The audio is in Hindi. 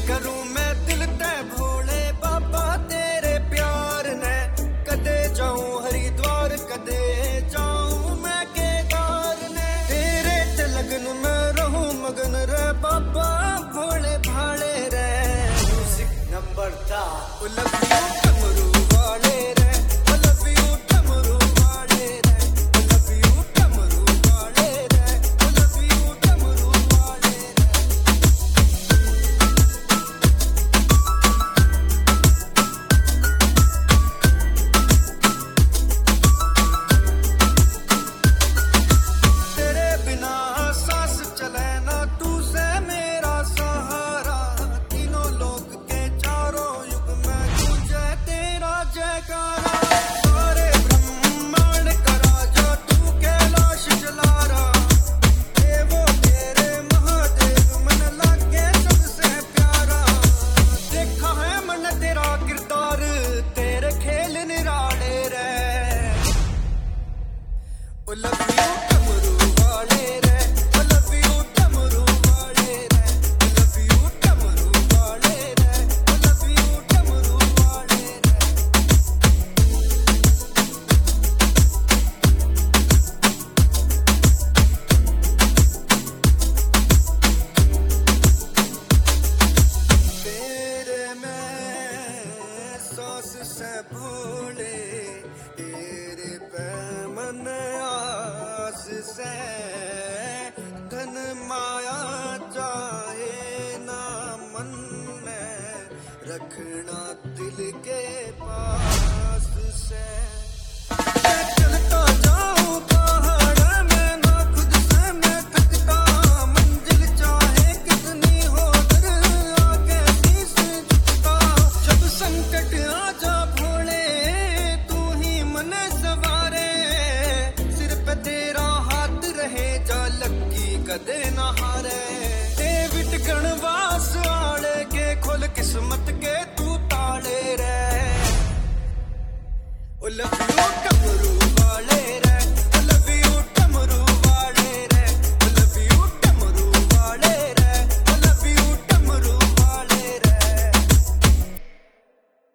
करूं मैं दिल ते भोले बाबा तेरे प्यार ने, कदे जाऊं हरिद्वार कदे जाऊं मैं केदार ने, तेरे ते लगन में रहूं मगन रे बाबा भोले भाले रे। म्यूजिक नंबर दा लव यू डमरू वाले रे, लव यू डमरू वाले रे, लव यू डमरू वाले रे, लव यू डमरू वाले रे। तेरे बिना सांस चले ना, तू से मेरा सहारा, तीनों लोक के चारों युग में गूंजे तेरा जयकारा। सारे ब्रह्मांड का राजा तू कैलाश जला रहा, ये वो तेरे महादेव मन लागे सबसे प्यारा। देखा है मन तेरा किरदार, तेरे खेल निराले रे। ओ लव यू डमरू वाले रे, ओ लव यू डमरू वाले रे, ओ लव यू डमरू वाले रे, ओ लव यू डमरू वाले रे। तेरे में सांस से भोले, तेरे पे मन आस से, धन माया चाहे ना मन में, रखना दिल के पास से। मैं चलता जाऊं पहाड़ में ना खुद से मैं थकता, मंजिल चाहे कितनी हो दर आके शीश झुकता। जब संकट आ जा भोले तू ही मन सवारे, सिर पे तेरा हाथ रहे जा लक्की कदे ना हारे।